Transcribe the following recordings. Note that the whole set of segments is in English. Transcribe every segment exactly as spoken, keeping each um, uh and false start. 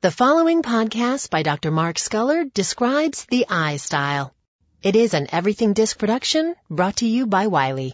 The following podcast by Doctor Mark Sculler describes the I style. It is an Everything Disc production brought to you by Wiley.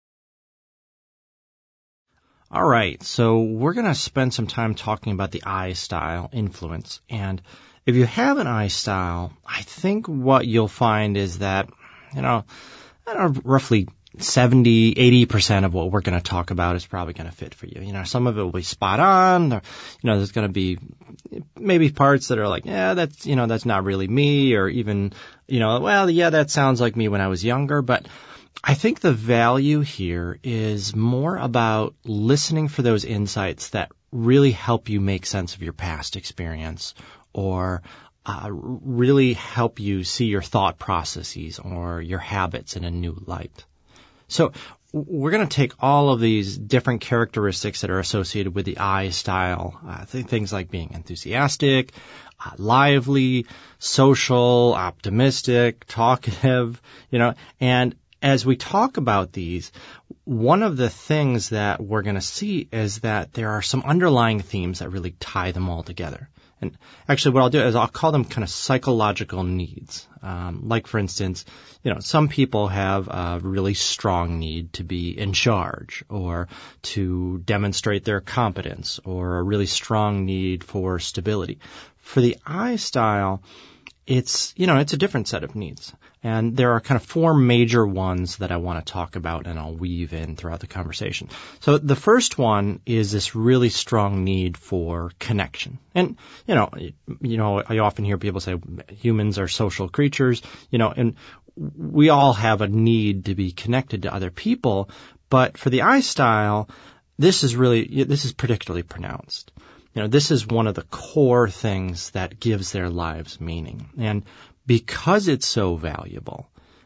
All right, so we're going to spend some time talking about the I style influence. And if you have an I style, I think what you'll find is that, you know, I don't know, roughly seventy, eighty percent of what we're going to talk about is probably going to fit for you. You know, some of it will be spot on. Or, you know, there's going to be maybe parts that are like, yeah, that's, you know, that's not really me. Or even, you know, well, yeah, that sounds like me when I was younger. But I think the value here is more about listening for those insights that really help you make sense of your past experience, or uh, really help you see your thought processes or your habits in a new light. So we're going to take all of these different characteristics that are associated with the I style, uh, th- things like being enthusiastic, uh, lively, social, optimistic, talkative, you know, and as we talk about these, one of the things that we're going to see is that there are some underlying themes that really tie them all together. And actually what I'll do is I'll call them kind of psychological needs. Um, like, for instance, you know, some people have a really strong need to be in charge or to demonstrate their competence, or a really strong need for stability. For the I style, it's, you know, it's a different set of needs. And there are kind of four major ones that I want to talk about, and I'll weave in throughout the conversation. So the first one is this really strong need for connection. And, you know, you know, I often hear people say humans are social creatures, you know, and we all have a need to be connected to other people. But for the I style, this is really, this is particularly pronounced. You know, this is one of the core things that gives their lives meaning. And because it's so valuable,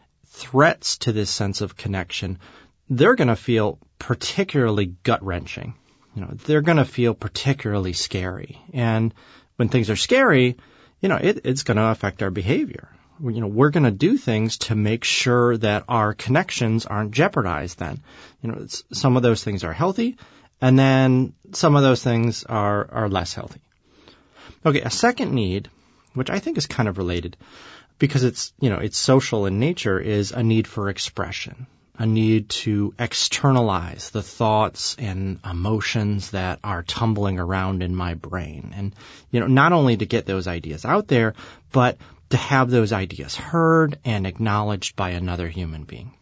threats to this sense of connection, they're going to feel particularly gut-wrenching. You know, they're going to feel particularly scary. And when things are scary, you know, it, it's going to affect our behavior. You know, we're going to do things to make sure that our connections aren't jeopardized then. You know, it's, some of those things are healthy, and then some of those things are, are less healthy. Okay, a second need, which I think is kind of related, because it's, you know, it's social in nature, is a need for expression, a need to externalize the thoughts and emotions that are tumbling around in my brain. And, you know, not only to get those ideas out there, but to have those ideas heard and acknowledged by another human being.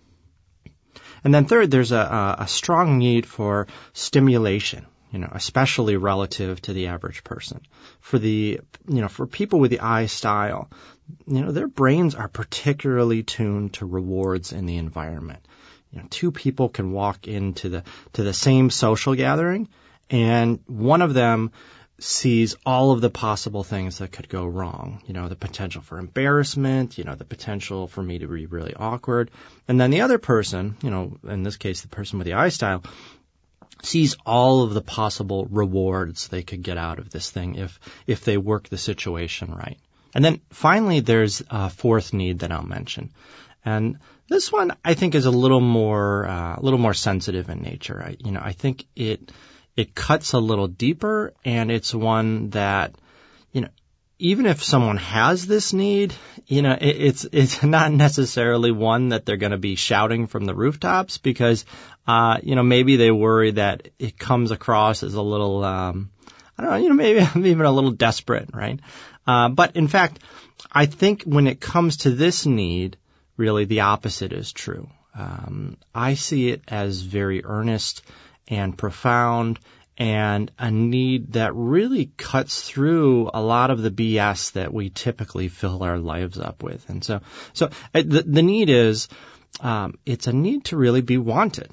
And then third, there's a, a strong need for stimulation, you know, especially relative to the average person. For the, you know, for people with the I style, you know, their brains are particularly tuned to rewards in the environment. You know, two people can walk into the, to the same social gathering, and one of them sees all of the possible things that could go wrong. You know, the potential for embarrassment, you know, the potential for me to be really awkward. And then the other person, you know, in this case, the person with the I style, sees all of the possible rewards they could get out of this thing if, if they work the situation right. And then finally, there's a fourth need that I'll mention. And this one, I think, is a little more, uh, a little more sensitive in nature. I, you know, I think it, it cuts a little deeper, and it's one that, you know, even if someone has this need, you know, it, it's, it's not necessarily one that they're going to be shouting from the rooftops, because, uh, you know, maybe they worry that it comes across as a little, um, I don't know, you know, maybe even a little desperate, right? Uh, but in fact, I think when it comes to this need, really the opposite is true. Um, I see it as very earnest and profound, and a need that really cuts through a lot of the B S that we typically fill our lives up with. And so, so uh, the, the need is, um, it's a need to really be wanted.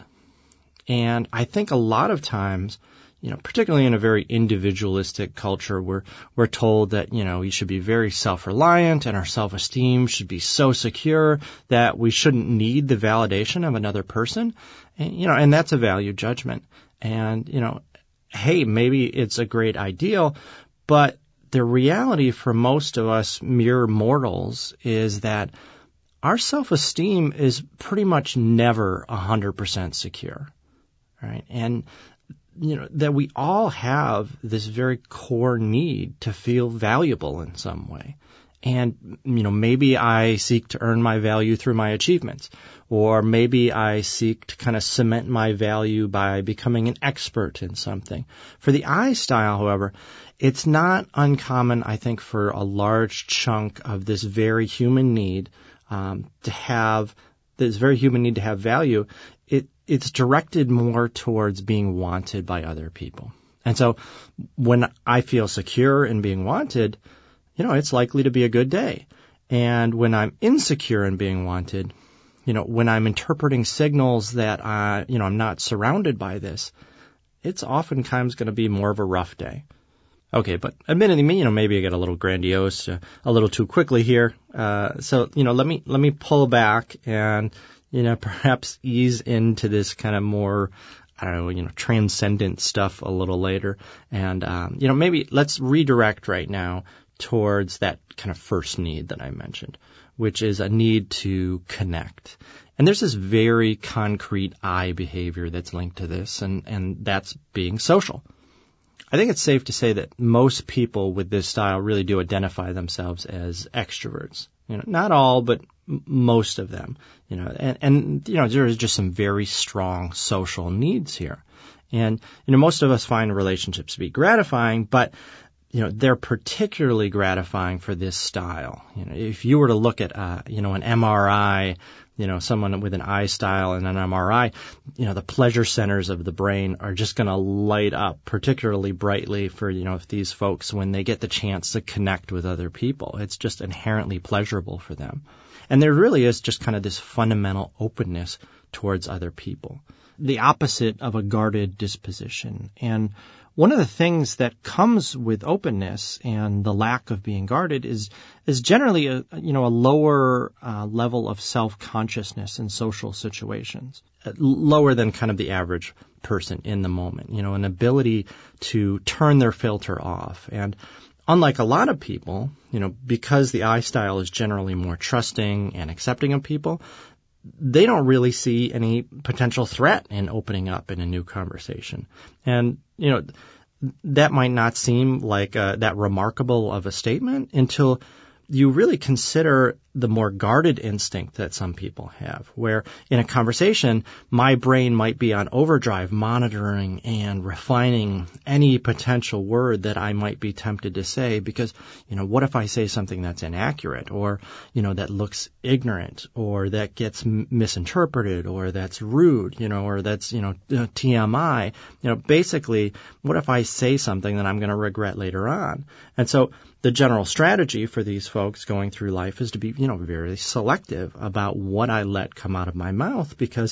And I think a lot of times, you know, particularly in a very individualistic culture, we're, we're told that, you know, we should be very self-reliant, and our self-esteem should be so secure that we shouldn't need the validation of another person. And, you know, and that's a value judgment. And, you know, hey, maybe it's a great ideal, but the reality for most of us mere mortals is that our self-esteem is pretty much never one hundred percent secure, right? And you know, that we all have this very core need to feel valuable in some way. And, you know, maybe I seek to earn my value through my achievements, or maybe I seek to kind of cement my value by becoming an expert in something. For the I style, however, it's not uncommon, I think, for a large chunk of this very human need um, to have, this very human need to have value. It, it's directed more towards being wanted by other people. And so when I feel secure in being wanted, you know, it's likely to be a good day. And when I'm insecure in being wanted, you know, when I'm interpreting signals that, uh, you know, I'm not surrounded by this, it's oftentimes going to be more of a rough day. Okay, but admittedly, you know, maybe I get a little grandiose, uh, a little too quickly here. Uh, so, you know, let me, let me pull back and, you know, perhaps ease into this kind of more, I don't know, you know, transcendent stuff a little later. And, um, you know, maybe let's redirect right now towards that kind of first need that I mentioned, which is a need to connect. And there's this very concrete I behavior that's linked to this, and, and that's being social. I think it's safe to say that most people with this style really do identify themselves as extroverts. You know, not all, but m- most of them. You know, and, and you know, there's just some very strong social needs here. And you know, most of us find relationships to be gratifying, but you know, they're particularly gratifying for this style. You know, if you were to look at, uh, you know, an M R I, you know, someone with an I style and an M R I, you know, the pleasure centers of the brain are just going to light up particularly brightly for, you know, if these folks when they get the chance to connect with other people. It's just inherently pleasurable for them. And there really is just kind of this fundamental openness towards other people, the opposite of a guarded disposition. And one of the things that comes with openness and the lack of being guarded is is generally a you know a lower uh, level of self-consciousness in social situations, uh, lower than kind of the average person in the moment. You know, an ability to turn their filter off. And unlike a lot of people, you know, because the I style is generally more trusting and accepting of people, they don't really see any potential threat in opening up in a new conversation. And, you know, that might not seem like uh, that remarkable of a statement until you really consider the more guarded instinct that some people have, where in a conversation, my brain might be on overdrive, monitoring and refining any potential word that I might be tempted to say, because, you know, what if I say something that's inaccurate, or, you know, that looks ignorant, or that gets m- misinterpreted, or that's rude, you know, or that's, you know, T M I, you know, basically, what if I say something that I'm going to regret later on? And so the general strategy for these folks going through life is to be, you know, very selective about what I let come out of my mouth, because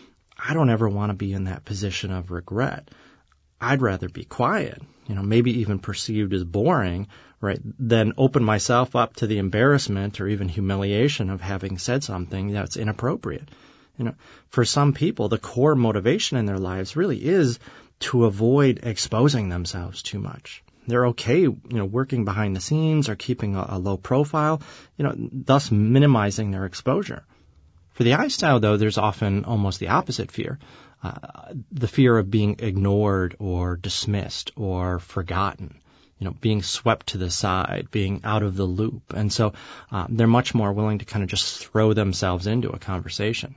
I don't ever want to be in that position of regret. I'd rather be quiet, you know, maybe even perceived as boring, right, than open myself up to the embarrassment or even humiliation of having said something that's inappropriate. You know, for some people, the core motivation in their lives really is to avoid exposing themselves too much. They're okay, you know, working behind the scenes or keeping a, a low profile, you know, thus minimizing their exposure. For the I style, though, there's often almost the opposite fear, uh, the fear of being ignored or dismissed or forgotten, you know, being swept to the side, being out of the loop. And so uh, they're much more willing to kind of just throw themselves into a conversation.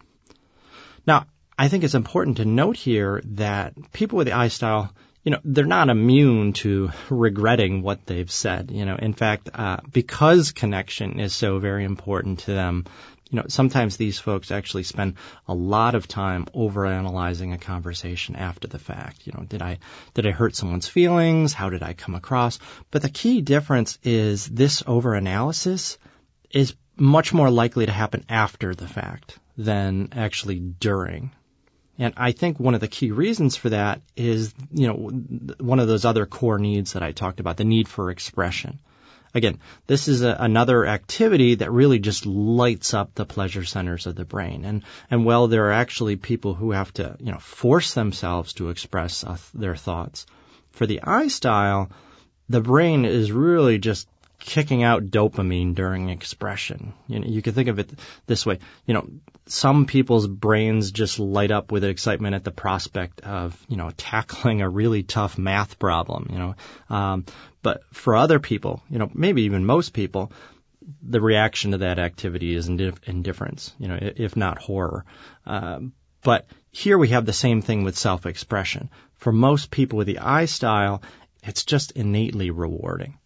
Now, I think it's important to note here that people with the I style, you know, they're not immune to regretting what they've said. You know, in fact, uh, because connection is so very important to them, you know, sometimes these folks actually spend a lot of time overanalyzing a conversation after the fact. You know, did I, did I hurt someone's feelings? How did I come across? But the key difference is this overanalysis is much more likely to happen after the fact than actually during. And I think one of the key reasons for that is, you know, one of those other core needs that I talked about, the need for expression. Again, this is a, another activity that really just lights up the pleasure centers of the brain. And, and while there are actually people who have to, you know, force themselves to express uh, their thoughts, for the I style, the brain is really just kicking out dopamine during expression. You know, you can think of it this way. You know, some people's brains just light up with excitement at the prospect of, you know, tackling a really tough math problem, you know. Um, but for other people, you know, maybe even most people, the reaction to that activity is indif- indifference, you know, if not horror. Um, but here we have the same thing with self-expression. For most people with the I style, it's just innately rewarding.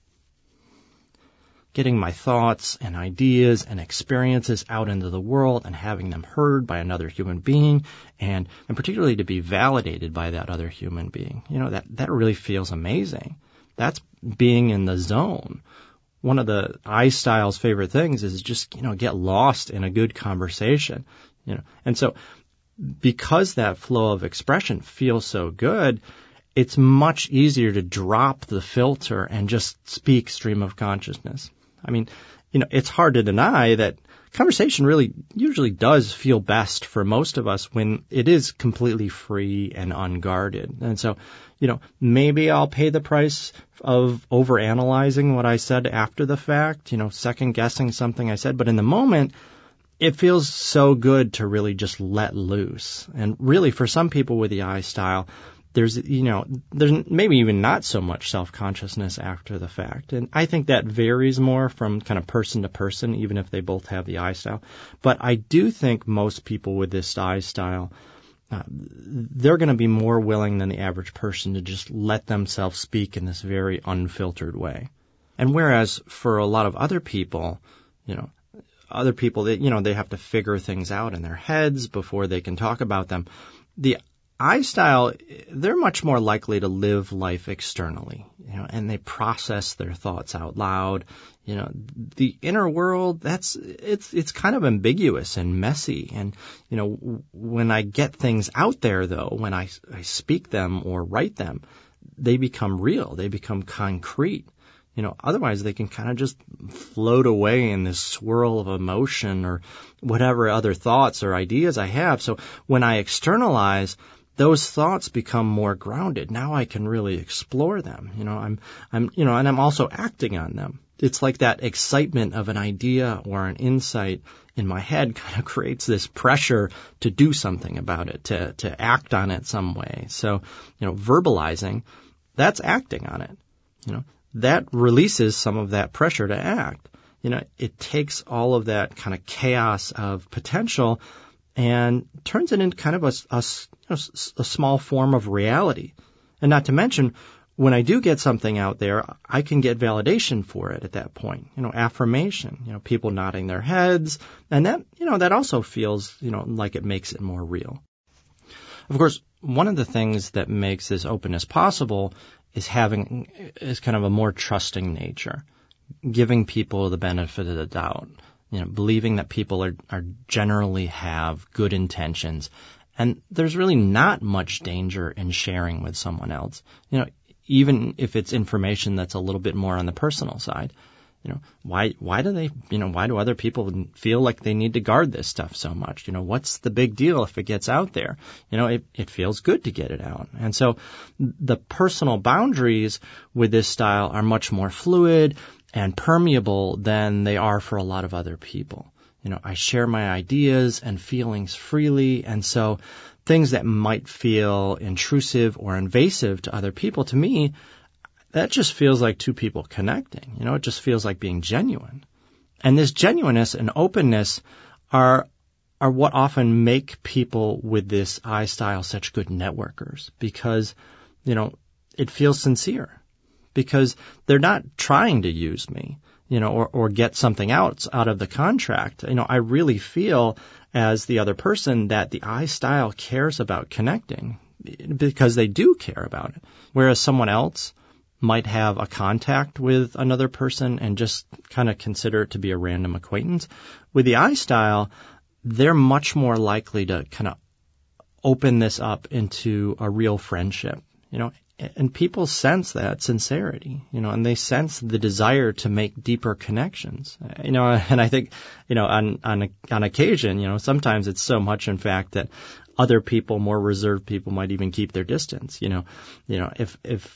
Getting my thoughts and ideas and experiences out into the world and having them heard by another human being, and, and particularly to be validated by that other human being. You know, that, that really feels amazing. That's being in the zone. One of the I style's favorite things is just, you know, get lost in a good conversation. You know, and so because that flow of expression feels so good, it's much easier to drop the filter and just speak stream of consciousness. I mean, you know, it's hard to deny that conversation really usually does feel best for most of us when it is completely free and unguarded. And so, you know, maybe I'll pay the price of overanalyzing what I said after the fact, you know, second guessing something I said. But in the moment, it feels so good to really just let loose. And really, for some people with the I style, there's, you know, there's maybe even not so much self-consciousness after the fact. And I think that varies more from kind of person to person, even if they both have the I style. But I do think most people with this I style, uh, they're going to be more willing than the average person to just let themselves speak in this very unfiltered way. And whereas for a lot of other people, you know, other people that, you know, they have to figure things out in their heads before they can talk about them. The I style, they're much more likely to live life externally, you know, and they process their thoughts out loud. You know, the inner world, that's, it's, it's kind of ambiguous and messy. And, you know, when I get things out there, though, when I, I speak them or write them, they become real. They become concrete. You know, otherwise they can kind of just float away in this swirl of emotion or whatever other thoughts or ideas I have. So when I externalize, those thoughts become more grounded. Now I can really explore them. You know, I'm, I'm, you know, and I'm also acting on them. It's like that excitement of an idea or an insight in my head kind of creates this pressure to do something about it, to, to act on it some way. So, you know, verbalizing, that's acting on it. You know, that releases some of that pressure to act. You know, it takes all of that kind of chaos of potential and turns it into kind of a, a, a small form of reality. And not to mention, when I do get something out there, I can get validation for it at that point. You know, affirmation, you know, people nodding their heads. And that, you know, that also feels, you know, like it makes it more real. Of course, one of the things that makes this openness possible is having, is kind of a more trusting nature, giving people the benefit of the doubt. You know, believing that people are, are generally have good intentions. And there's really not much danger in sharing with someone else. You know, even if it's information that's a little bit more on the personal side. You know, why, why do they, you know, why do other people feel like they need to guard this stuff so much? You know, what's the big deal if it gets out there? You know, it, it feels good to get it out. And so the personal boundaries with this style are much more fluid and permeable than they are for a lot of other people. You know, I share my ideas and feelings freely, and so things that might feel intrusive or invasive to other people, to me, that just feels like two people connecting. You know, it just feels like being genuine. And this genuineness and openness are are what often make people with this I style such good networkers, because, you know, it feels sincere. Because they're not trying to use me, you know, or, or get something out, out of the contract. You know, I really feel as the other person that the I style cares about connecting, because they do care about it. Whereas someone else might have a contact with another person and just kind of consider it to be a random acquaintance. With the I style, they're much more likely to kind of open this up into a real friendship, you know. And people sense that sincerity, you know, and they sense the desire to make deeper connections, you know, and I think, you know, on, on, on occasion, you know, sometimes it's so much, in fact, that other people, more reserved people, might even keep their distance, you know, you know, if, if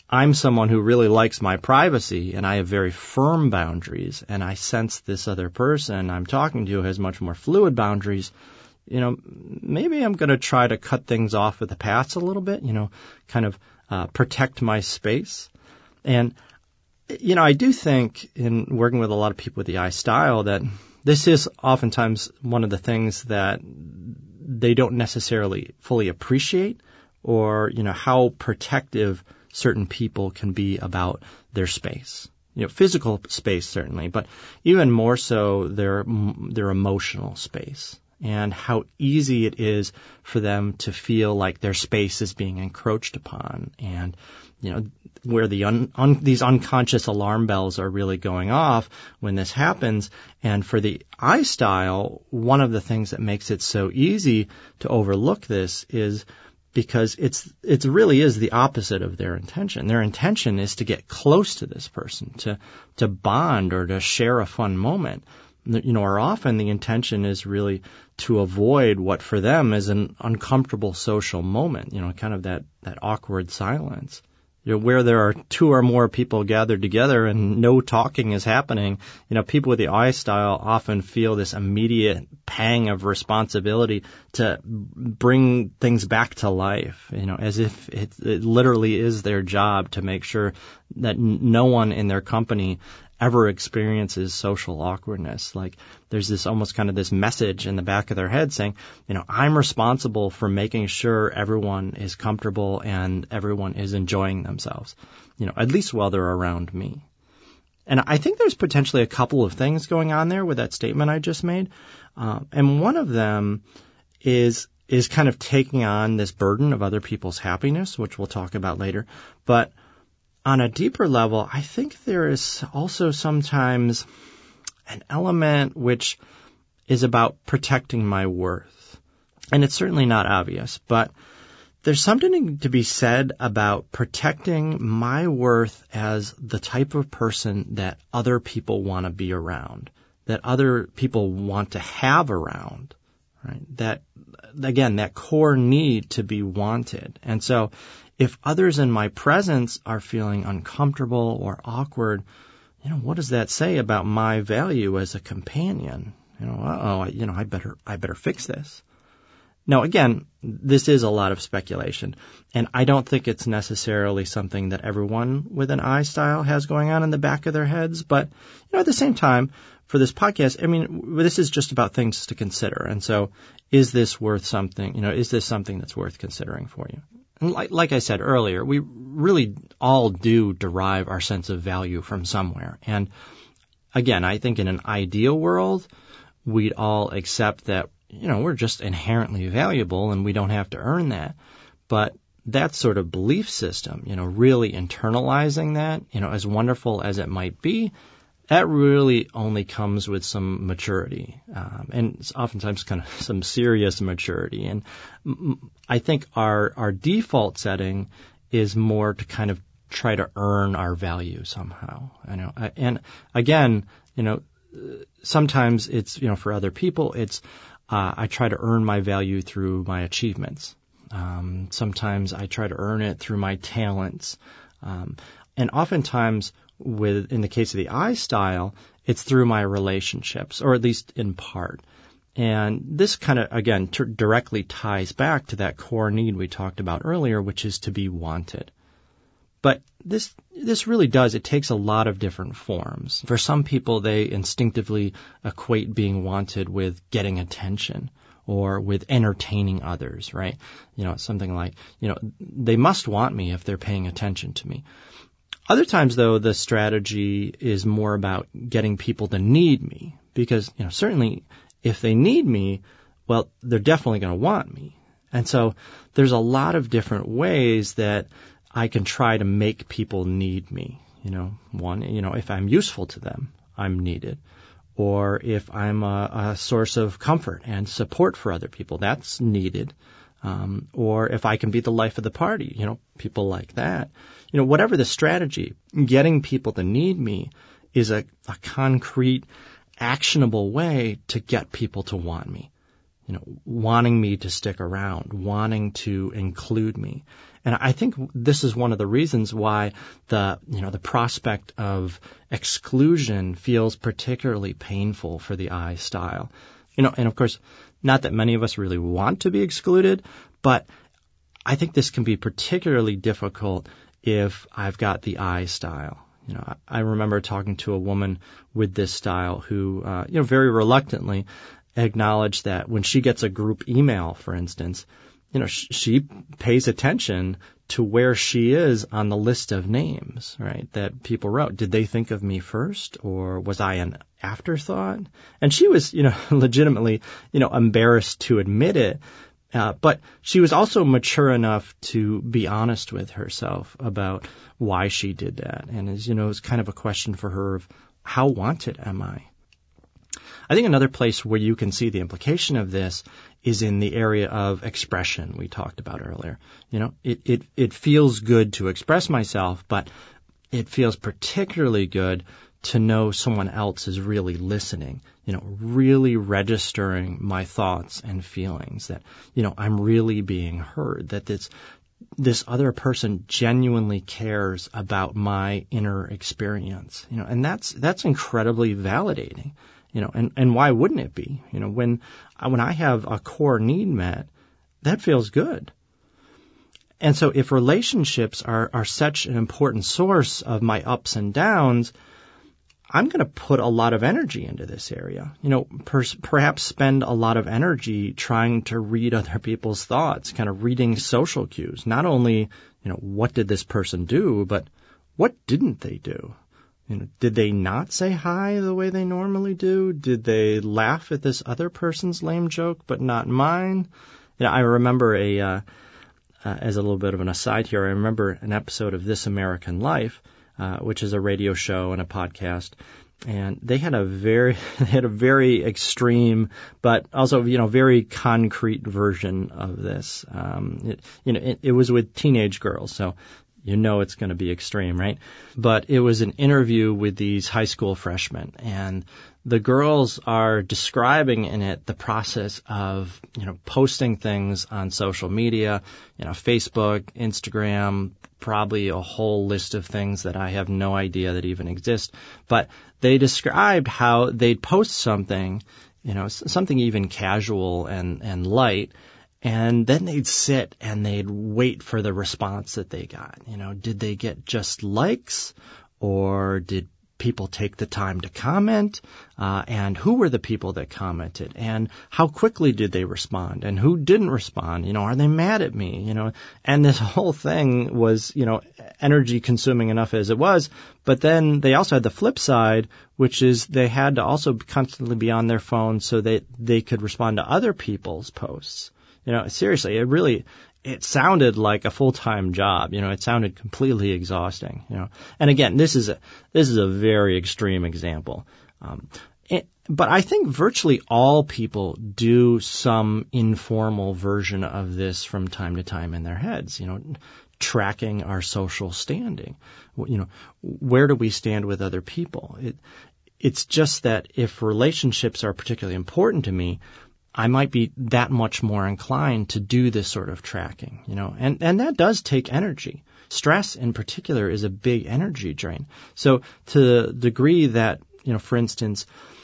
I'm someone who really likes my privacy and I have very firm boundaries, and I sense this other person I'm talking to has much more fluid boundaries, you know, maybe I'm going to try to cut things off at the pass a little bit, you know, kind of uh, protect my space. And, you know, I do think in working with a lot of people with the I style that this is oftentimes one of the things that they don't necessarily fully appreciate, or, you know, how protective certain people can be about their space. You know, physical space certainly, but even more so their their emotional space, and how easy it is for them to feel like their space is being encroached upon, and, you know, where the un, un, these unconscious alarm bells are really going off when this happens. And for the I style, one of the things that makes it so easy to overlook this is because it's it really is the opposite of their intention. Their intention is to get close to this person, to to bond or to share a fun moment. You know, or often the intention is really to avoid what for them is an uncomfortable social moment, you know, kind of that, that awkward silence. You know, where there are two or more people gathered together and no talking is happening, you know, people with the I style often feel this immediate pang of responsibility to bring things back to life, you know, as if it, it literally is their job to make sure that no one in their company ever experiences social awkwardness. Like there's this almost kind of this message in the back of their head saying, you know, I'm responsible for making sure everyone is comfortable and everyone is enjoying themselves, you know, at least while they're around me. And I think there's potentially a couple of things going on there with that statement I just made. Uh, and one of them is is kind of taking on this burden of other people's happiness, which we'll talk about later. But on a deeper level, I think there is also sometimes an element which is about protecting my worth. And it's certainly not obvious, but there's something to be said about protecting my worth as the type of person that other people want to be around, that other people want to have around, right? That, again, that core need to be wanted. And so if others in my presence are feeling uncomfortable or awkward, you know, what does that say about my value as a companion? You know, uh-oh, I, you know, I better, I better fix this. Now, again, this is a lot of speculation, and I don't think it's necessarily something that everyone with an I style has going on in the back of their heads. But, you know, at the same time, for this podcast, I mean, this is just about things to consider. And so, is this worth something? You know, is this something that's worth considering for you? And like, like I said earlier, we really all do derive our sense of value from somewhere. And again, I think in an ideal world, we'd all accept that, you know, we're just inherently valuable and we don't have to earn that. But that sort of belief system, you know, really internalizing that, you know, as wonderful as it might be, that really only comes with some maturity, um, and it's oftentimes kind of some serious maturity. And I think our our default setting is more to kind of try to earn our value somehow. I know, and again, you know, sometimes it's, you know, for other people, it's uh, I try to earn my value through my achievements. Um, sometimes I try to earn it through my talents, um, and oftentimes, with, in the case of the I style, it's through my relationships, or at least in part. And this kind of, again, t- directly ties back to that core need we talked about earlier, which is to be wanted. But this, this really does, it takes a lot of different forms. For some people, they instinctively equate being wanted with getting attention or with entertaining others, right? You know, something like, you know, they must want me if they're paying attention to me. Other times, though, the strategy is more about getting people to need me, because, you know, certainly if they need me, well, they're definitely going to want me. And so there's a lot of different ways that I can try to make people need me. You know, one, you know, if I'm useful to them, I'm needed. Or if I'm a, a source of comfort and support for other people, that's needed. Um, or if I can be the life of the party, you know, people like that. You know, whatever the strategy, getting people to need me is a, a concrete, actionable way to get people to want me. you know, wanting me to stick around, wanting to include me. And I think this is one of the reasons why the, you know, the prospect of exclusion feels particularly painful for the I style. You know, and of course, not that many of us really want to be excluded, but I think this can be particularly difficult if I've got the I style. You know, I remember talking to a woman with this style who, uh, you know, very reluctantly acknowledged that when she gets a group email, for instance, you know, sh- she pays attention to where she is on the list of names, right, that people wrote. Did they think of me first, or was I an afterthought? And she was, you know, legitimately, you know, embarrassed to admit it. Uh, but she was also mature enough to be honest with herself about why she did that. And, as you know, it was kind of a question for her of how wanted am I? I think another place where you can see the implication of this is in the area of expression we talked about earlier. You know, it, it, it feels good to express myself, but it feels particularly good to know someone else is really listening, you know, really registering my thoughts and feelings, that, you know, I'm really being heard, that this, this other person genuinely cares about my inner experience, you know, and that's, that's incredibly validating, you know, and, and why wouldn't it be? You know, when, when I have a core need met, that feels good. And so if relationships are, are such an important source of my ups and downs, I'm going to put a lot of energy into this area, you know, per, perhaps spend a lot of energy trying to read other people's thoughts, kind of reading social cues. Not only, you know, what did this person do, but what didn't they do? You know, did they not say hi the way they normally do? Did they laugh at this other person's lame joke, but not mine? You know, I remember a, uh, uh, as a little bit of an aside here, I remember an episode of This American Life, Uh, which is a radio show and a podcast, and they had a very, they had a very extreme, but also, you know, very concrete version of this. Um, it, you know, it, it was with teenage girls, so you know it's going to be extreme, right? But it was an interview with these high school freshmen, and the girls are describing in it the process of, you know, posting things on social media, you know, Facebook, Instagram, probably a whole list of things that I have no idea that even exist. But they described how they'd post something, you know, something even casual and, and light, and then they'd sit and they'd wait for the response that they got. You know, did they get just likes, or did people take the time to comment, uh, and who were the people that commented, and how quickly did they respond, and who didn't respond? You know, are they mad at me? You know, and this whole thing was, you know, energy consuming enough as it was, but then they also had the flip side, which is they had to also constantly be on their phone so that they could respond to other people's posts. You know, seriously, it really, it sounded like a full-time job. You know, it sounded completely exhausting, you know. And again, this is a, this is a very extreme example. Um, it, but I think virtually all people do some informal version of this from time to time in their heads, you know, tracking our social standing. You know, where do we stand with other people? It, it's just that if relationships are particularly important to me, I might be that much more inclined to do this sort of tracking, you know, and, and that does take energy. Stress in particular is a big energy drain. So to the degree that, you know, for instance,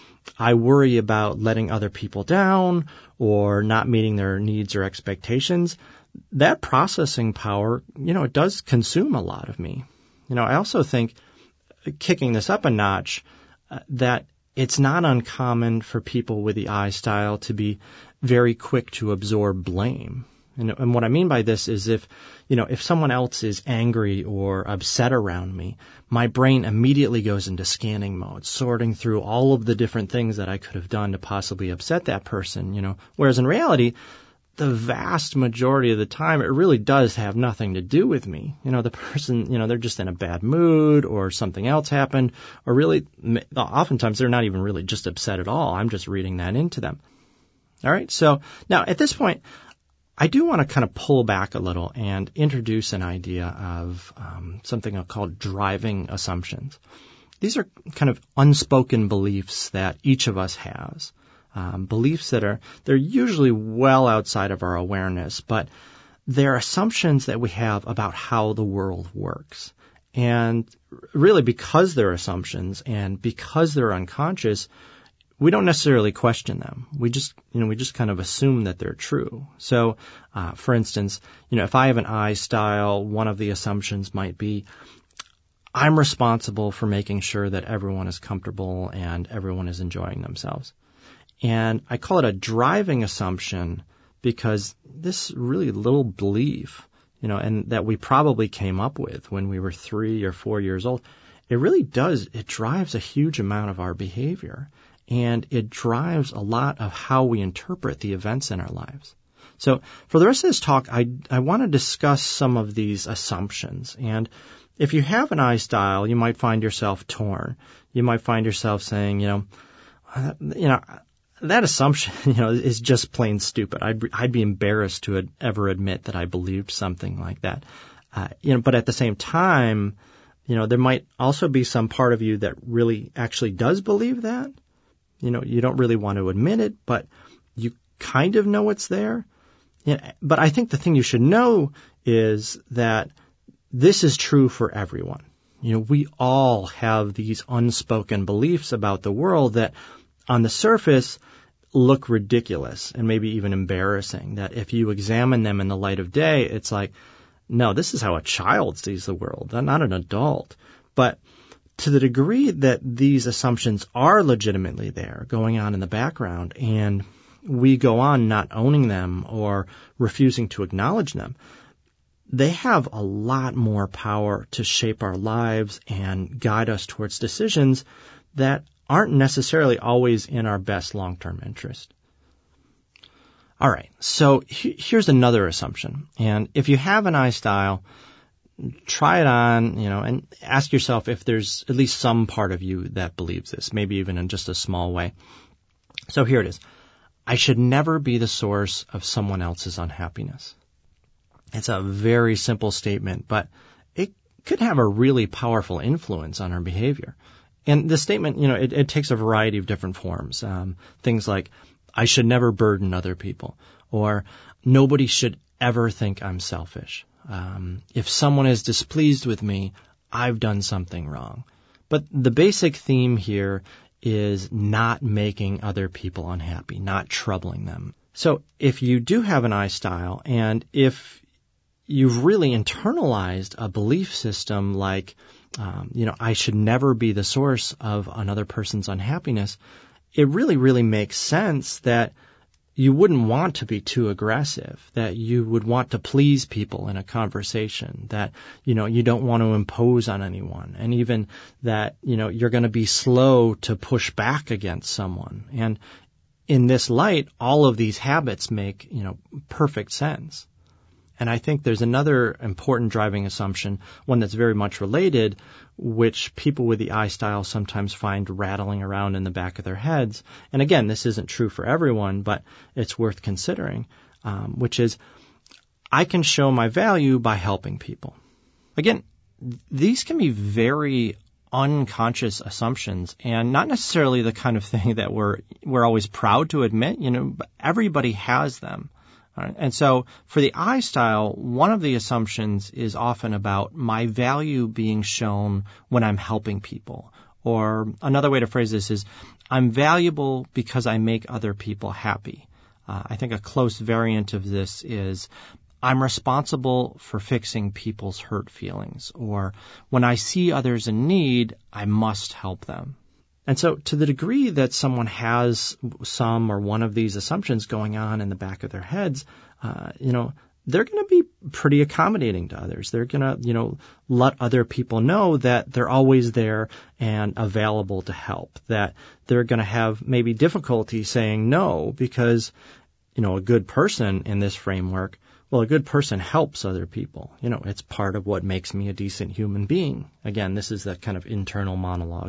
I worry about letting other people down or not meeting their needs or expectations, that processing power, you know, it does consume a lot of me. You know, I also think, kicking this up a notch, uh, that it's not uncommon for people with the I style to be very quick to absorb blame. And, and what I mean by this is if, you know, if someone else is angry or upset around me, my brain immediately goes into scanning mode, sorting through all of the different things that I could have done to possibly upset that person, you know. Whereas in reality, the vast majority of the time, it really does have nothing to do with me. You know, the person, you know, they're just in a bad mood or something else happened, or really, oftentimes they're not even really just upset at all. I'm just reading that into them. All right. So now at this point, I do want to kind of pull back a little and introduce an idea of um, something called driving assumptions. These are kind of unspoken beliefs that each of us has. um, beliefs that are, they're usually well outside of our awareness, but they're assumptions that we have about how the world works. And really, because they're assumptions and because they're unconscious, we don't necessarily question them. We just, you know, we just kind of assume that they're true. So, uh, for instance, you know, if I have an I style, one of the assumptions might be, I'm responsible for making sure that everyone is comfortable and everyone is enjoying themselves. And I call it a driving assumption because this really little belief, you know, and that we probably came up with when we were three or four years old, it really does, it drives a huge amount of our behavior. And it drives a lot of how we interpret the events in our lives. So for the rest of this talk, I, I want to discuss some of these assumptions. And if you have an I style, you might find yourself torn. You might find yourself saying, you know, uh, you know, that assumption, you know, is just plain stupid. I'd, I'd be embarrassed to ad, ever admit that I believed something like that. Uh, you know, but at the same time, you know, there might also be some part of you that really actually does believe that. You know, you don't really want to admit it, but you kind of know it's there. Yeah, but I think the thing you should know is that this is true for everyone. You know, we all have these unspoken beliefs about the world that on the surface look ridiculous and maybe even embarrassing, that if you examine them in the light of day, it's like, no, this is how a child sees the world, not an adult. But to the degree that these assumptions are legitimately there, going on in the background, and we go on not owning them or refusing to acknowledge them, they have a lot more power to shape our lives and guide us towards decisions that aren't necessarily always in our best long-term interest. All right, so he- here's another assumption. And if you have an I style, try it on, you know, and ask yourself if there's at least some part of you that believes this, maybe even in just a small way. So here it is. I should never be the source of someone else's unhappiness. It's a very simple statement, but it could have a really powerful influence on our behavior. And the statement, you know, it, it takes a variety of different forms. Um, things like, I should never burden other people, or nobody should ever think I'm selfish. Um, if someone is displeased with me, I've done something wrong. But the basic theme here is not making other people unhappy, not troubling them. So if you do have an I style, and if you've really internalized a belief system like, um, you know, I should never be the source of another person's unhappiness, it really, really makes sense that you wouldn't want to be too aggressive, that you would want to please people in a conversation, that, you know, you don't want to impose on anyone, and even that, you know, you're going to be slow to push back against someone. And in this light, all of these habits make, you know, perfect sense. And I think there's another important driving assumption, one that's very much related, which people with the I style sometimes find rattling around in the back of their heads. And again, this isn't true for everyone, but it's worth considering, um, which is, I can show my value by helping people. Again, these can be very unconscious assumptions and not necessarily the kind of thing that we're we're always proud to admit, you know, but everybody has them. Right? And so for the I style, one of the assumptions is often about my value being shown when I'm helping people. Or another way to phrase this is, I'm valuable because I make other people happy. Uh, I think a close variant of this is, I'm responsible for fixing people's hurt feelings. Or when I see others in need, I must help them. And so to the degree that someone has some or one of these assumptions going on in the back of their heads, uh, you know, they're going to be pretty accommodating to others. They're going to, you know, let other people know that they're always there and available to help, that they're going to have maybe difficulty saying no because, you know, a good person in this framework, well, a good person helps other people. You know, it's part of what makes me a decent human being. Again, this is that kind of internal monologue.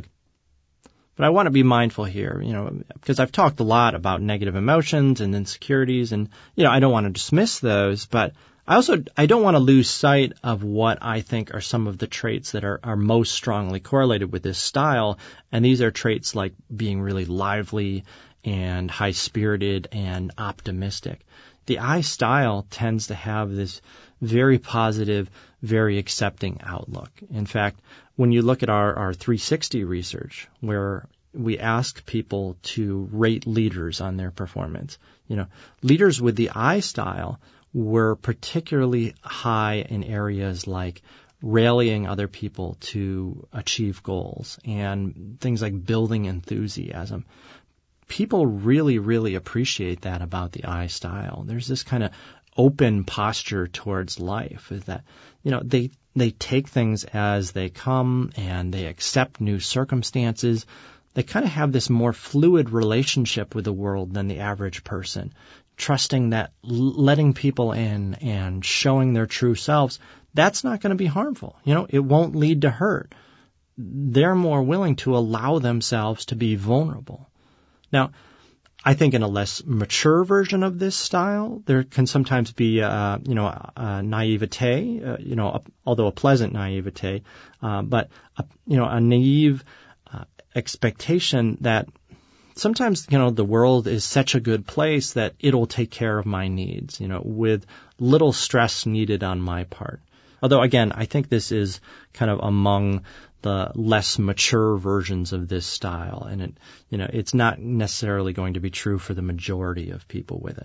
But I want to be mindful here, you know, because I've talked a lot about negative emotions and insecurities, and, you know, I don't want to dismiss those, but I also, I don't want to lose sight of what I think are some of the traits that are, are most strongly correlated with this style. And these are traits like being really lively and high-spirited and optimistic. The I style tends to have this very positive, very accepting outlook. In fact, when you look at our, our three sixty research, where we ask people to rate leaders on their performance, you know, leaders with the I style were particularly high in areas like rallying other people to achieve goals and things like building enthusiasm. People really, really appreciate that about the I style. There's this kind of open posture towards life, is that, you know, they they take things as they come and they accept new circumstances. They kind of have this more fluid relationship with the world than the average person, trusting that letting people in and showing their true selves, that's not going to be harmful. You know, it won't lead to hurt. They're more willing to allow themselves to be vulnerable. Now, I think in a less mature version of this style, there can sometimes be, uh, you know, a, a naivete, uh, you know, a, although a pleasant naivete, uh, but, a, you know, a naive uh, expectation that sometimes, you know, the world is such a good place that it'll take care of my needs, you know, with little stress needed on my part. Although, again, I think this is kind of among the less mature versions of this style, and it, you know, it's not necessarily going to be true for the majority of people with it.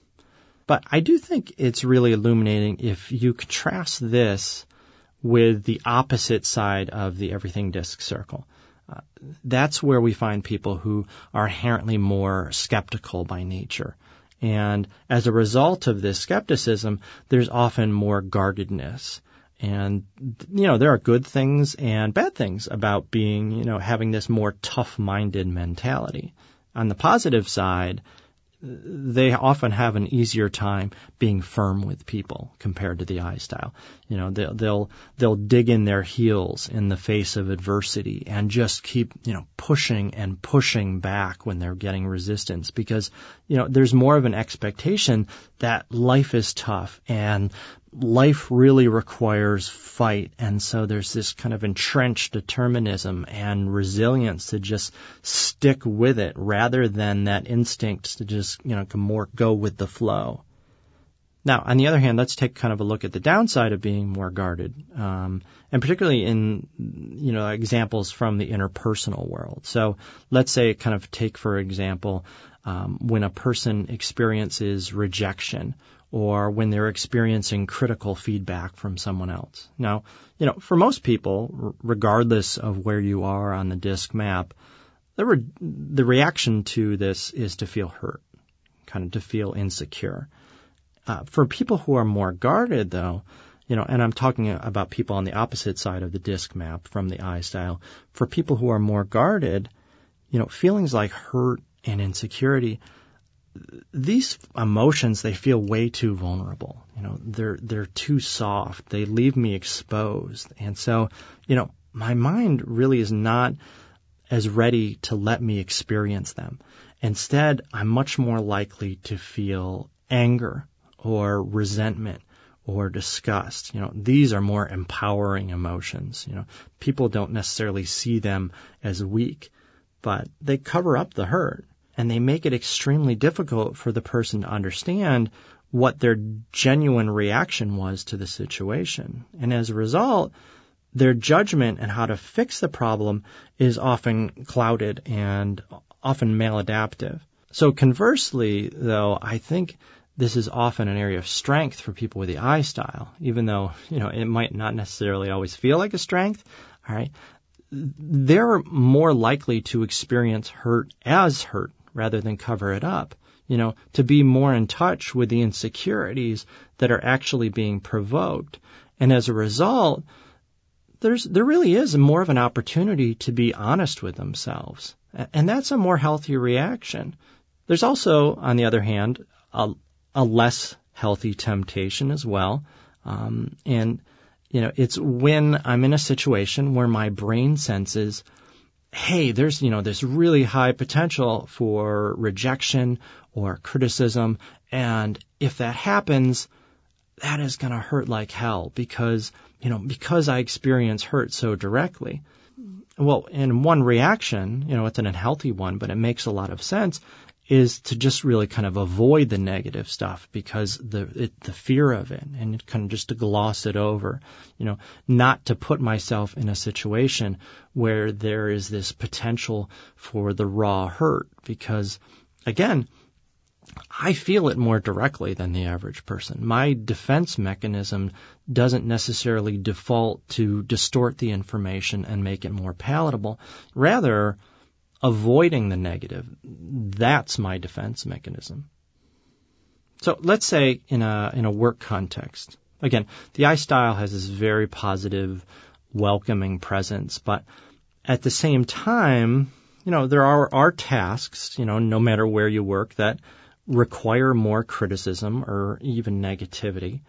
But I do think it's really illuminating if you contrast this with the opposite side of the everything disc circle. Uh, that's where we find people who are inherently more skeptical by nature. And as a result of this skepticism, there's often more guardedness. And, you know, there are good things and bad things about being, you know, having this more tough-minded mentality. On the positive side, they often have an easier time being firm with people compared to the I style. You know, they'll, they'll, they'll dig in their heels in the face of adversity and just keep, you know, pushing and pushing back when they're getting resistance because, you know, there's more of an expectation that life is tough and life really requires fight. And so there's this kind of entrenched determinism and resilience to just stick with it rather than that instinct to just, you know, more go with the flow. Now, on the other hand, let's take kind of a look at the downside of being more guarded, um, and particularly in, you know, examples from the interpersonal world. So let's say kind of take, for example, um, when a person experiences rejection or when they're experiencing critical feedback from someone else. Now, you know, for most people, regardless of where you are on the disc map, the, re- the reaction to this is to feel hurt, kind of to feel insecure. Uh, for people who are more guarded, though, you know, and I'm talking about people on the opposite side of the disc map from the I style, for people who are more guarded, you know, feelings like hurt and insecurity, these emotions, they feel way too vulnerable. You know, they're, they're too soft. They leave me exposed. And so, you know, my mind really is not as ready to let me experience them. Instead, I'm much more likely to feel anger or resentment or disgust. You know, these are more empowering emotions. You know, people don't necessarily see them as weak, but they cover up the hurt. And they make it extremely difficult for the person to understand what their genuine reaction was to the situation. And as a result, their judgment and how to fix the problem is often clouded and often maladaptive. So conversely, though, I think this is often an area of strength for people with the I style, even though, you know, it might not necessarily always feel like a strength. All right. They're more likely to experience hurt as hurt rather than cover it up, you know, to be more in touch with the insecurities that are actually being provoked. And as a result, there's there really is more of an opportunity to be honest with themselves. And that's a more healthy reaction. There's also, on the other hand, a, a less healthy temptation as well. Um, and, you know, it's when I'm in a situation where my brain senses, hey, there's, you know, this really high potential for rejection or criticism. And if that happens, that is going to hurt like hell because, you know, because I experience hurt so directly. Well, in one reaction, you know, it's an unhealthy one, but it makes a lot of sense, is to just really kind of avoid the negative stuff because the it, the fear of it, and kind of just to gloss it over, you know, not to put myself in a situation where there is this potential for the raw hurt, because again, I feel it more directly than the average person. My defense mechanism doesn't necessarily default to distort the information and make it more palatable. Rather, avoiding the negative, that's my defense mechanism. So let's say in a in a work context, again, the I style has this very positive, welcoming presence, but at the same time, you know, there are, are tasks, you know, no matter where you work, that require more criticism or even negativity.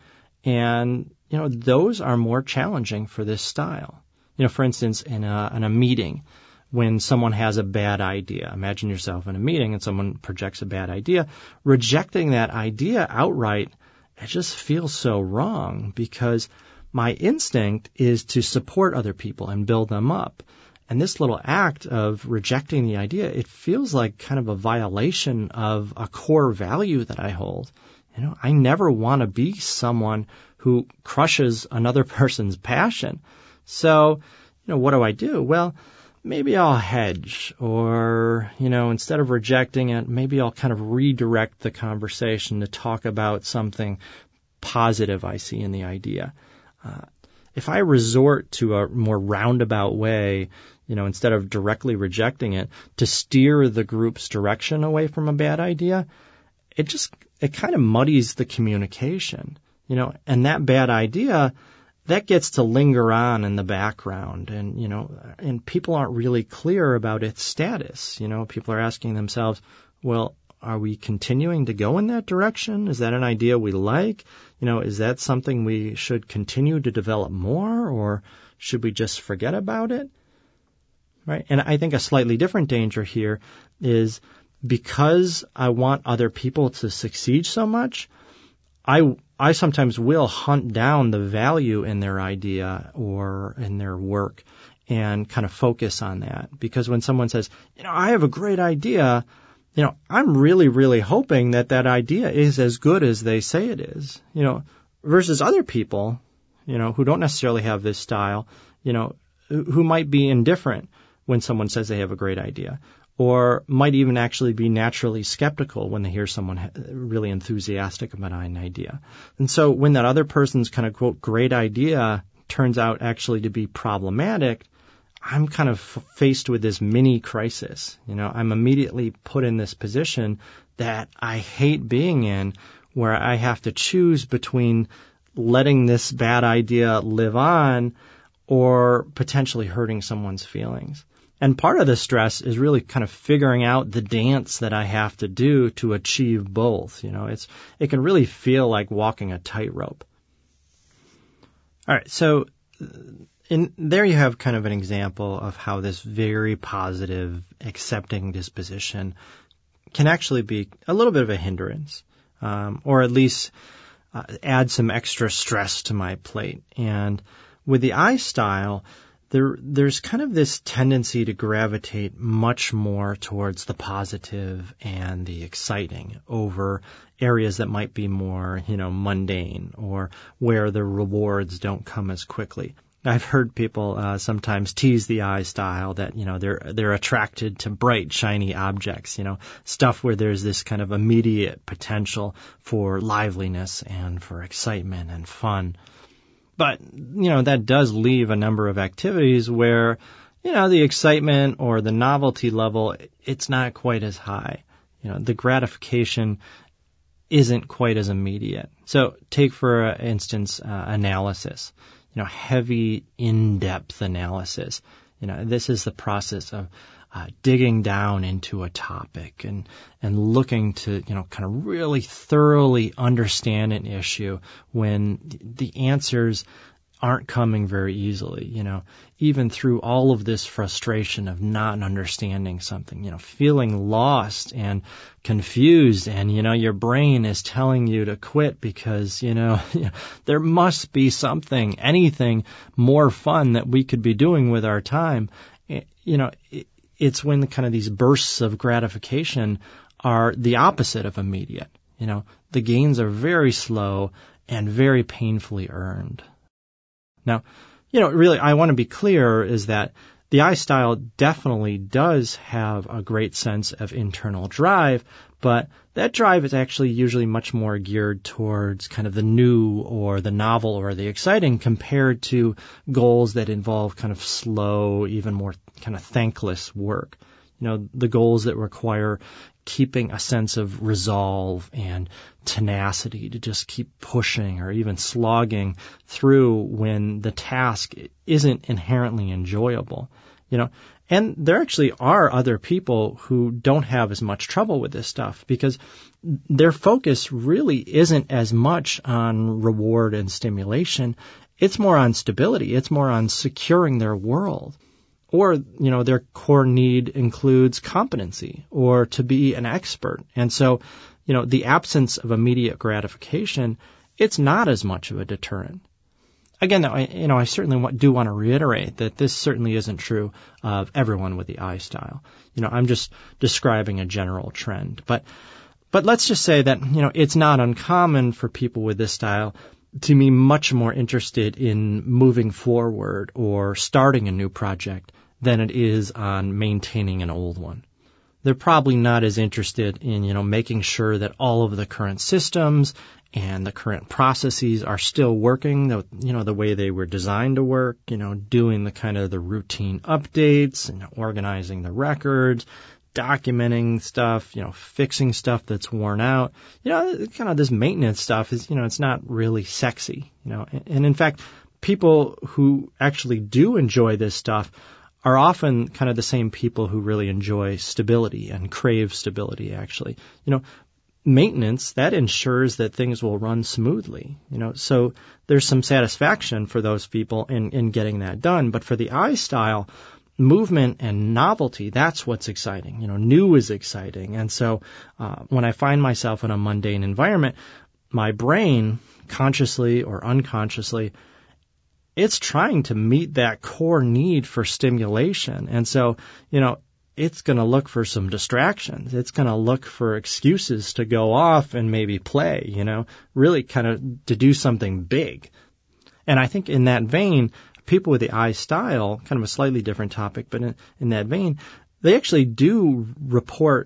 And, you know, those are more challenging for this style. You know, for instance, in a, in a meeting, when someone has a bad idea, imagine yourself in a meeting and someone projects a bad idea, rejecting that idea outright, it just feels so wrong, because my instinct is to support other people and build them up. And this little act of rejecting the idea, it feels like kind of a violation of a core value that I hold. You know, I never want to be someone who crushes another person's passion. So, you know, what do I do? Well, maybe I'll hedge, or, you know, instead of rejecting it, maybe I'll kind of redirect the conversation to talk about something positive I see in the idea. Uh, if I resort to a more roundabout way, you know, instead of directly rejecting it, to steer the group's direction away from a bad idea, it just, it kind of muddies the communication, you know, and that bad idea, that gets to linger on in the background, and, you know, and people aren't really clear about its status. You know, people are asking themselves, well, are we continuing to go in that direction? Is that an idea we like? You know, is that something we should continue to develop more, or should we just forget about it? Right? And I think a slightly different danger here is, because I want other people to succeed so much, I I sometimes will hunt down the value in their idea or in their work and kind of focus on that. Because when someone says, you know, I have a great idea, you know, I'm really, really hoping that that idea is as good as they say it is, you know, versus other people, you know, who don't necessarily have this style, you know, who might be indifferent when someone says they have a great idea, or might even actually be naturally skeptical when they hear someone really enthusiastic about an idea. And so when that other person's kind of, quote, great idea turns out actually to be problematic, I'm kind of faced with this mini crisis. You know, I'm immediately put in this position that I hate being in, where I have to choose between letting this bad idea live on or potentially hurting someone's feelings. And part of the stress is really kind of figuring out the dance that I have to do to achieve both. You know, it's it can really feel like walking a tightrope. All right, so in there you have kind of an example of how this very positive, accepting disposition can actually be a little bit of a hindrance, um, or at least uh, add some extra stress to my plate. And with the I style, There, there's kind of this tendency to gravitate much more towards the positive and the exciting over areas that might be more, you know, mundane, or where the rewards don't come as quickly. I've heard people uh, sometimes tease the I style that, you know, they're they're attracted to bright, shiny objects, you know, stuff where there's this kind of immediate potential for liveliness and for excitement and fun. But, you know, that does leave a number of activities where, you know, the excitement or the novelty level, it's not quite as high. You know, the gratification isn't quite as immediate. So take, for instance, uh, analysis, you know, heavy, in-depth analysis. You know, this is the process of uh, digging down into a topic and, and looking to, you know, kind of really thoroughly understand an issue when the answers aren't coming very easily, you know, even through all of this frustration of not understanding something, you know, feeling lost and confused, and, you know, your brain is telling you to quit because, you know, there must be something, anything more fun that we could be doing with our time. You know, it's when the kind of these bursts of gratification are the opposite of immediate. You know, the gains are very slow and very painfully earned. Now, you know, really, I want to be clear is that the I-style definitely does have a great sense of internal drive, but that drive is actually usually much more geared towards kind of the new or the novel or the exciting compared to goals that involve kind of slow, even more kind of thankless work. You know, the goals that require keeping a sense of resolve and tenacity to just keep pushing or even slogging through when the task isn't inherently enjoyable, you know. And there actually are other people who don't have as much trouble with this stuff because their focus really isn't as much on reward and stimulation. It's more on stability. It's more on securing their world. Or, you know, their core need includes competency or to be an expert. And so, you know, the absence of immediate gratification, it's not as much of a deterrent. Again, though, I, you know, I certainly do want to reiterate that this certainly isn't true of everyone with the I-style. You know, I'm just describing a general trend. But, but let's just say that, you know, it's not uncommon for people with this style to be much more interested in moving forward or starting a new project than it is on maintaining an old one. They're probably not as interested in, you know, making sure that all of the current systems and the current processes are still working, the, you know, the way they were designed to work, you know, doing the kind of the routine updates and organizing the records, documenting stuff, you know, fixing stuff that's worn out. You know, kind of this maintenance stuff is, you know, it's not really sexy, you know. And in fact, people who actually do enjoy this stuff are often kind of the same people who really enjoy stability and crave stability, actually. You know, maintenance, that ensures that things will run smoothly, you know. So there's some satisfaction for those people in, in getting that done. But for the I-style, movement and novelty, that's what's exciting. You know, new is exciting. And so uh, when I find myself in a mundane environment, my brain, consciously or unconsciously, it's trying to meet that core need for stimulation. And so, you know, it's going to look for some distractions. It's going to look for excuses to go off and maybe play, you know, really kind of to do something big. And I think in that vein, people with the I-style, kind of a slightly different topic, but in, in that vein, they actually do report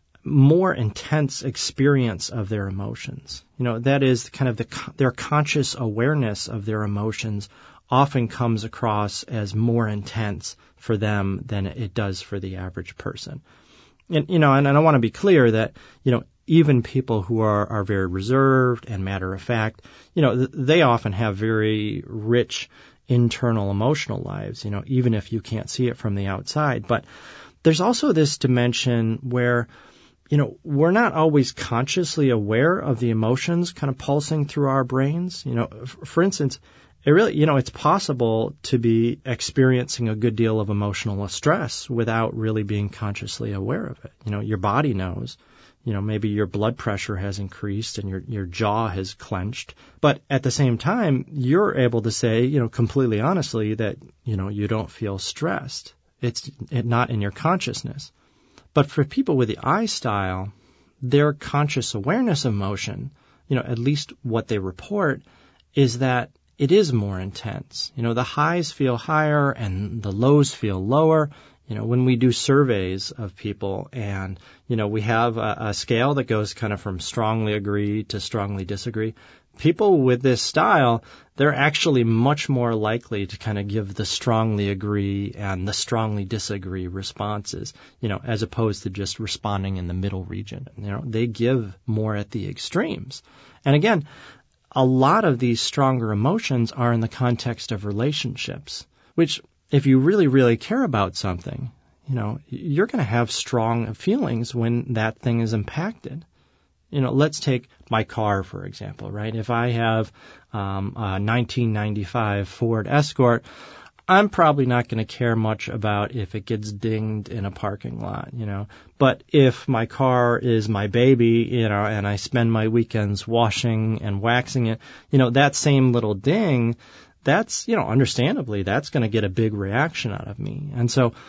more intense experience of their emotions. You know, that is kind of the, their conscious awareness of their emotions often comes across as more intense for them than it does for the average person. And, you know, and, and I want to be clear that, you know, even people who are, are very reserved and matter of fact, you know, th- they often have very rich internal emotional lives, you know, even if you can't see it from the outside. But there's also this dimension where, you know, we're not always consciously aware of the emotions kind of pulsing through our brains. You know, f- for instance, it really, you know, it's possible to be experiencing a good deal of emotional stress without really being consciously aware of it. You know, your body knows. You know, maybe your blood pressure has increased and your, your jaw has clenched. But at the same time, you're able to say, you know, completely honestly that, you know, you don't feel stressed. It's not in your consciousness. But for people with the I-style, their conscious awareness of emotion, you know, at least what they report, is that it is more intense. You know, the highs feel higher and the lows feel lower. You know, when we do surveys of people and, you know, we have a, a scale that goes kind of from strongly agree to strongly disagree, people with this style, they're actually much more likely to kind of give the strongly agree and the strongly disagree responses, you know, as opposed to just responding in the middle region. You know, they give more at the extremes. And again, a lot of these stronger emotions are in the context of relationships, which if you really, really care about something, you know, you're going to have strong feelings when that thing is impacted. You know, let's take my car, for example, right? If I have um, a nineteen ninety-five Ford Escort, I'm probably not going to care much about if it gets dinged in a parking lot, you know. But if my car is my baby, you know, and I spend my weekends washing and waxing it, you know, that same little ding, that's, you know, understandably, that's going to get a big reaction out of me. And so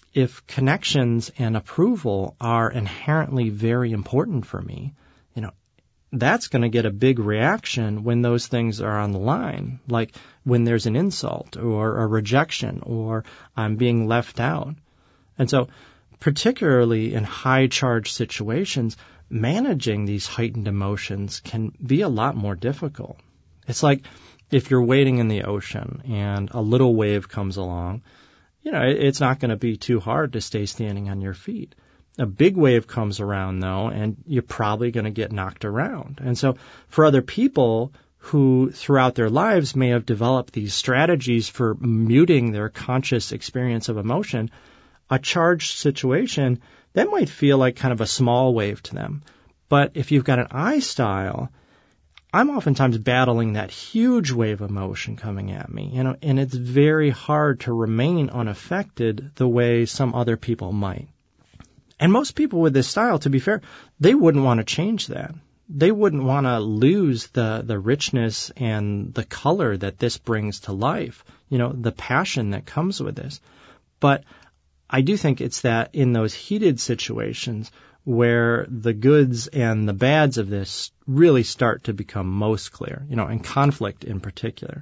if connections and approval are inherently very important for me, you know, that's going to get a big reaction when those things are on the line, like when there's an insult or a rejection or I'm being left out. And so particularly in high-charge situations, managing these heightened emotions can be a lot more difficult. It's like if you're wading in the ocean and a little wave comes along, you know, it's not going to be too hard to stay standing on your feet. A big wave comes around, though, and you're probably going to get knocked around. And so for other people who throughout their lives may have developed these strategies for muting their conscious experience of emotion, a charged situation, that might feel like kind of a small wave to them. But if you've got an I style, I'm oftentimes battling that huge wave of emotion coming at me, you know, and it's very hard to remain unaffected the way some other people might. And most people with this style, to be fair, they wouldn't want to change that. They wouldn't want to lose the, the richness and the color that this brings to life, you know, the passion that comes with this. But I do think it's that in those heated situations where the goods and the bads of this really start to become most clear, you know, and conflict in particular.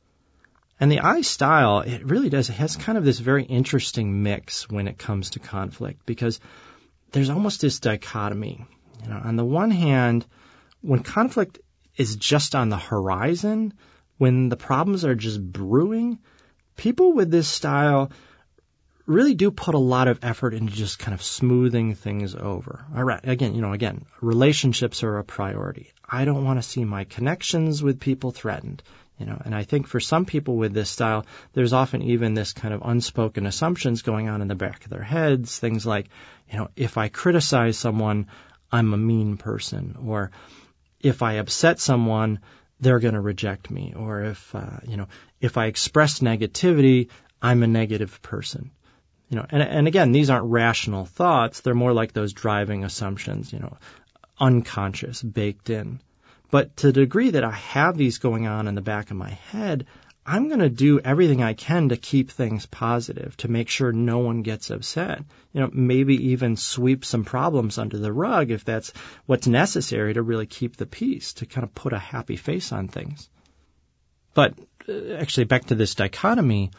And the I style, it really does, it has kind of this very interesting mix when it comes to conflict, because there's almost this dichotomy. You know, on the one hand, when conflict is just on the horizon, when the problems are just brewing, people with this style really do put a lot of effort into just kind of smoothing things over. All right, again, you know, again, relationships are a priority. I don't want to see my connections with people threatened. You know, and I think for some people with this style, there's often even this kind of unspoken assumptions going on in the back of their heads. Things like, you know, if I criticize someone, I'm a mean person. Or if I upset someone, they're going to reject me. Or if, uh, you know, if I express negativity, I'm a negative person. You know, and, and again, these aren't rational thoughts. They're more like those driving assumptions, you know, unconscious, baked in. But to the degree that I have these going on in the back of my head, I'm going to do everything I can to keep things positive, to make sure no one gets upset. You know, maybe even sweep some problems under the rug if that's what's necessary to really keep the peace, to kind of put a happy face on things. But uh, actually, back to this dichotomy,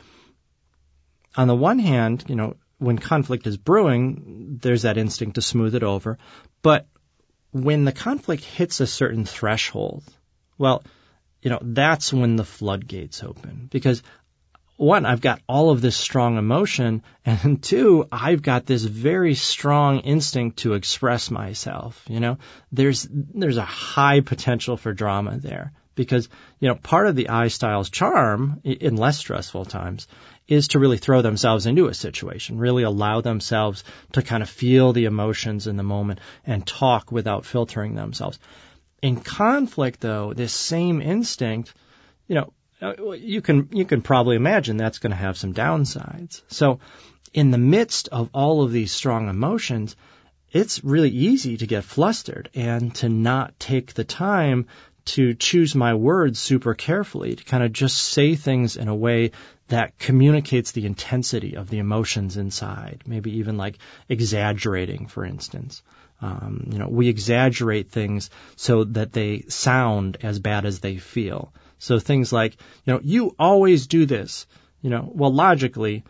on the one hand, you know, when conflict is brewing, there's that instinct to smooth it over. But when the conflict hits a certain threshold, well, you know, that's when the floodgates open. Because, one, I've got all of this strong emotion, and two, I've got this very strong instinct to express myself. You know, there's there's a high potential for drama there. Because, you know, part of the I style's charm, in less stressful times, is to really throw themselves into a situation, really allow themselves to kind of feel the emotions in the moment and talk without filtering themselves. In conflict, though, this same instinct, you know, you can you can probably imagine that's going to have some downsides. So in the midst of all of these strong emotions, it's really easy to get flustered and to not take the time to choose my words super carefully, to kind of just say things in a way that communicates the intensity of the emotions inside, maybe even like exaggerating, for instance. Um, you know, we exaggerate things so that they sound as bad as they feel. So things like, you know, you always do this. You know, well, logically,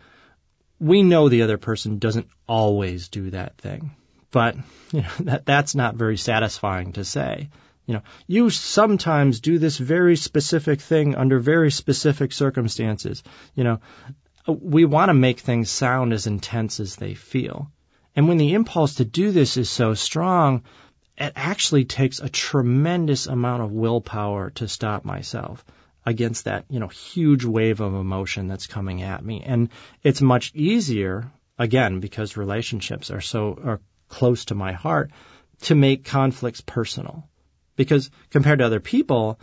we know the other person doesn't always do that thing. But, you know, that that's not very satisfying to say. You know, you sometimes do this very specific thing under very specific circumstances. You know, we want to make things sound as intense as they feel. And when the impulse to do this is so strong, it actually takes a tremendous amount of willpower to stop myself against that, you know, huge wave of emotion that's coming at me. And it's much easier, again, because relationships are so are close to my heart, to make conflicts personal. Because compared to other people,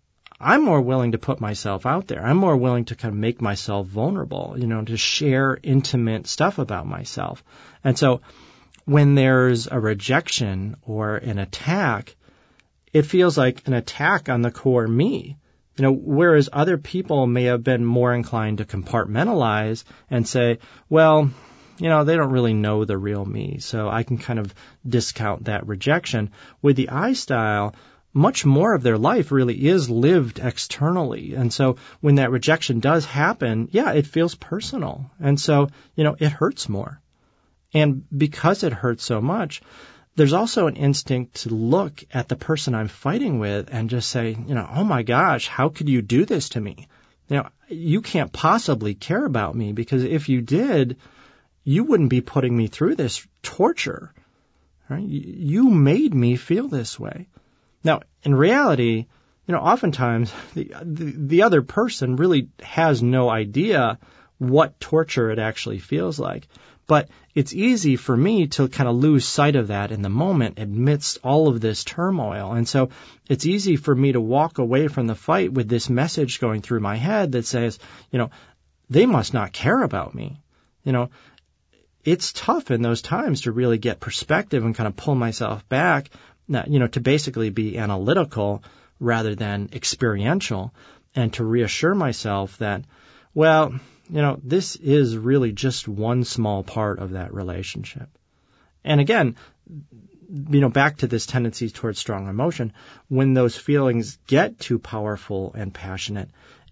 I'm more willing to put myself out there. I'm more willing to kind of make myself vulnerable, you know, to share intimate stuff about myself. And so when there's a rejection or an attack, it feels like an attack on the core me. You know, whereas other people may have been more inclined to compartmentalize and say, well, you know, they don't really know the real me, so I can kind of discount that rejection. With the I style, much more of their life really is lived externally. And so when that rejection does happen, yeah, it feels personal. And so, you know, it hurts more. And because it hurts so much, there's also an instinct to look at the person I'm fighting with and just say, you know, oh my gosh, how could you do this to me? You know, you can't possibly care about me, because if you did, you wouldn't be putting me through this torture. Right? You made me feel this way. Now, in reality, you know, oftentimes the, the the other person really has no idea what torture it actually feels like. But it's easy for me to kind of lose sight of that in the moment amidst all of this turmoil. And so it's easy for me to walk away from the fight with this message going through my head that says, you know, they must not care about me. You know, it's tough in those times to really get perspective and kind of pull myself back, you know, to basically be analytical rather than experiential, and to reassure myself that, well, you know, this is really just one small part of that relationship. And again, you know, back to this tendency towards strong emotion, when those feelings get too powerful and passionate,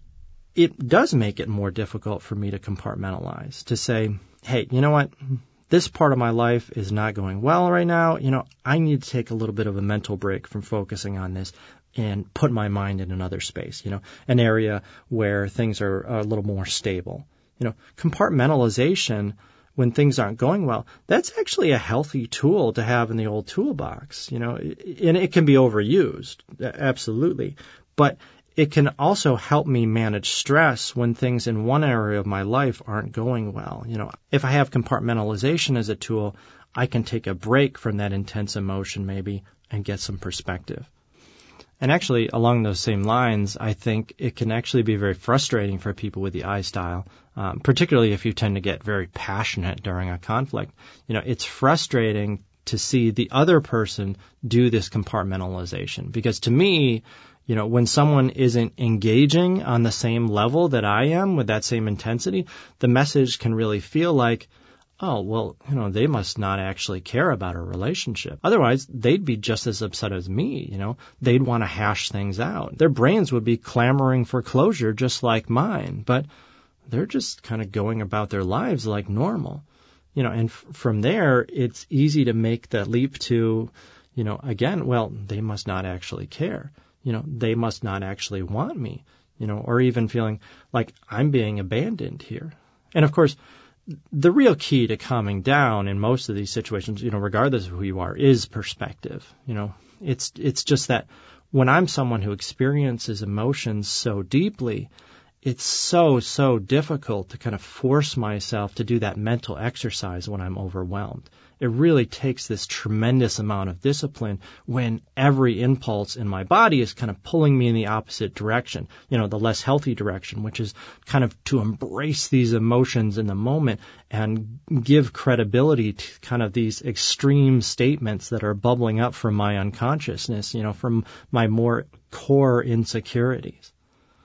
it does make it more difficult for me to compartmentalize, to say, hey, you know what? This part of my life is not going well right now. You know, I need to take a little bit of a mental break from focusing on this and put my mind in another space, you know, an area where things are a little more stable. You know, compartmentalization, when things aren't going well, that's actually a healthy tool to have in the old toolbox, you know, and it can be overused, absolutely. But it can also help me manage stress when things in one area of my life aren't going well. You know, if I have compartmentalization as a tool, I can take a break from that intense emotion maybe and get some perspective. And actually, along those same lines, I think it can actually be very frustrating for people with the I style, um, particularly if you tend to get very passionate during a conflict. You know, it's frustrating to see the other person do this compartmentalization, because to me, you know, when someone isn't engaging on the same level that I am with that same intensity, the message can really feel like, oh, well, you know, they must not actually care about our relationship. Otherwise, they'd be just as upset as me, you know. They'd want to hash things out. Their brains would be clamoring for closure just like mine, but they're just kind of going about their lives like normal. You know, and f- from there, it's easy to make that leap to, you know, again, well, they must not actually care. You know, they must not actually want me, you know, or even feeling like I'm being abandoned here. And of course, the real key to calming down in most of these situations, you know, regardless of who you are, is perspective. You know, it's it's just that when I'm someone who experiences emotions so deeply, it's so, so difficult to kind of force myself to do that mental exercise when I'm overwhelmed. It really takes this tremendous amount of discipline when every impulse in my body is kind of pulling me in the opposite direction, you know, the less healthy direction, which is kind of to embrace these emotions in the moment and give credibility to kind of these extreme statements that are bubbling up from my unconsciousness, you know, from my more core insecurities.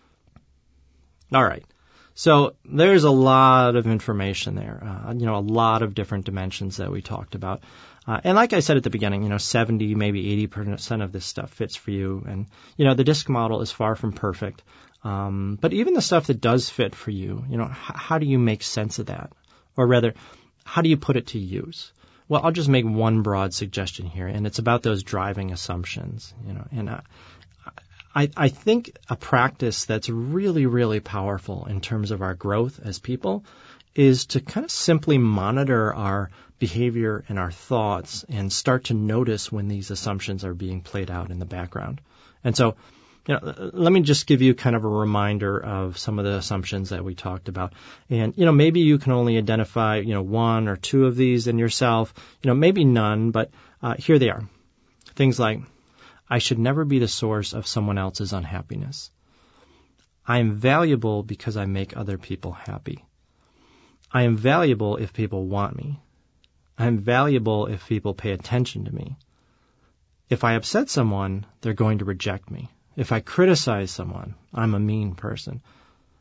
All right. So there's a lot of information there, uh, you know, a lot of different dimensions that we talked about. Uh, and like I said at the beginning, you know, seventy, maybe eighty percent of this stuff fits for you. And, you know, the DISC model is far from perfect. Um, but even the stuff that does fit for you, you know, h- how do you make sense of that? Or rather, how do you put it to use? Well, I'll just make one broad suggestion here, and it's about those driving assumptions, you know, and uh, I, I think a practice that's really, really powerful in terms of our growth as people is to kind of simply monitor our behavior and our thoughts and start to notice when these assumptions are being played out in the background. And so, you know, let me just give you kind of a reminder of some of the assumptions that we talked about. And, you know, maybe you can only identify, you know, one or two of these in yourself, you know, maybe none, but uh, here they are. Things like, I should never be the source of someone else's unhappiness. I am valuable because I make other people happy. I am valuable if people want me. I am valuable if people pay attention to me. If I upset someone, they're going to reject me. If I criticize someone, I'm a mean person.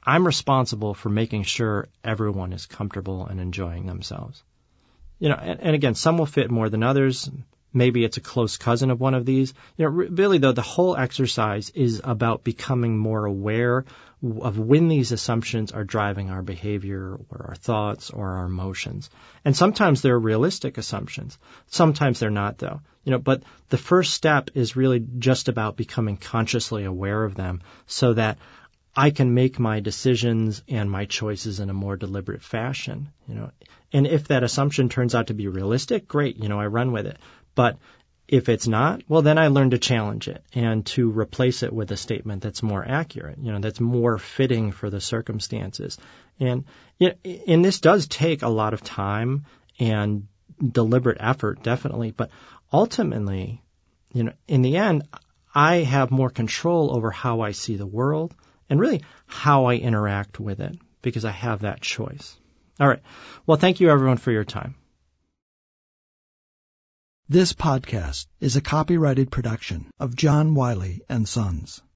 I'm responsible for making sure everyone is comfortable and enjoying themselves. You know, and, and again, some will fit more than others. Maybe it's a close cousin of one of these. You know, really though, the whole exercise is about becoming more aware of when these assumptions are driving our behavior or our thoughts or our emotions. And sometimes they're realistic assumptions. Sometimes they're not though. You know, but the first step is really just about becoming consciously aware of them so that I can make my decisions and my choices in a more deliberate fashion, you know. And if that assumption turns out to be realistic, great, you know, I run with it. But if it's not, well, then I learn to challenge it and to replace it with a statement that's more accurate, you know, that's more fitting for the circumstances. And, you know, and this does take a lot of time and deliberate effort, definitely. But ultimately, you know, in the end, I have more control over how I see the world and really how I interact with it because I have that choice. All right. Well, thank you, everyone, for your time. This podcast is a copyrighted production of John Wiley and Sons.